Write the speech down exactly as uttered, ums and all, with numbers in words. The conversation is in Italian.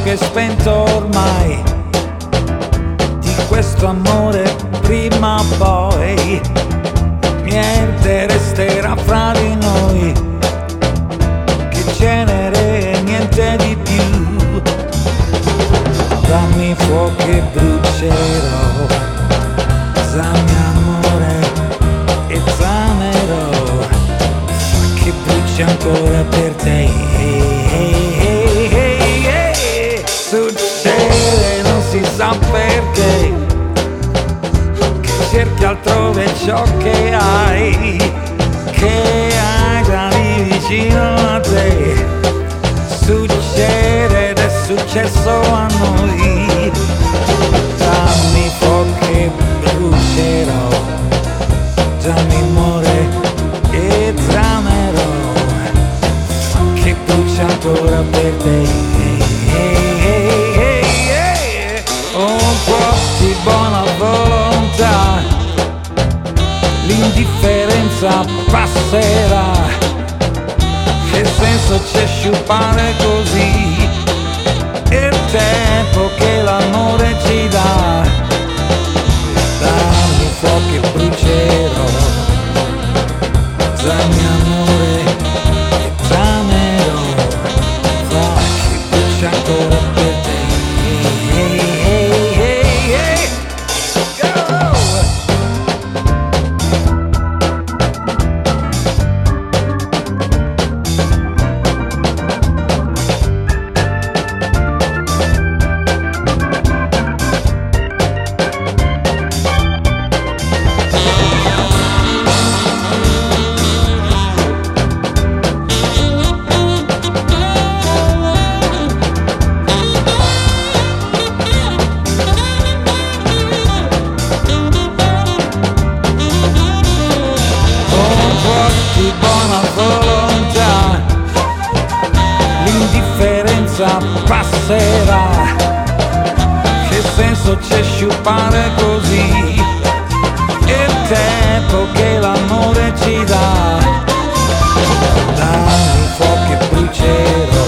che è spento ormai, di questo amore prima o poi niente resterà fra di noi, che cenere e niente di più. Dammi fuoco e brucerò, dammi amore e zanerò, che bruci ancora per te. Succede, non si sa perché, che cerchi altrove ciò che hai, che hai già lì vicino a te. Succede ed è successo a noi. Dammi fuoco che brucerò, dammi amore e zanerò, che brucia ancora per te. Un po' di buona volontà, l'indifferenza passerà, che senso c'è sciupare così il tempo che l'amore ci dà. Dammi fuoco che brucerò, dammi amore e zanerò, fa che brucia ancora per te. Di buona volontà, l'indifferenza passerà, che senso c'è sciupare così il tempo che l'amore ci dà. Dammi fuoco che brucerò,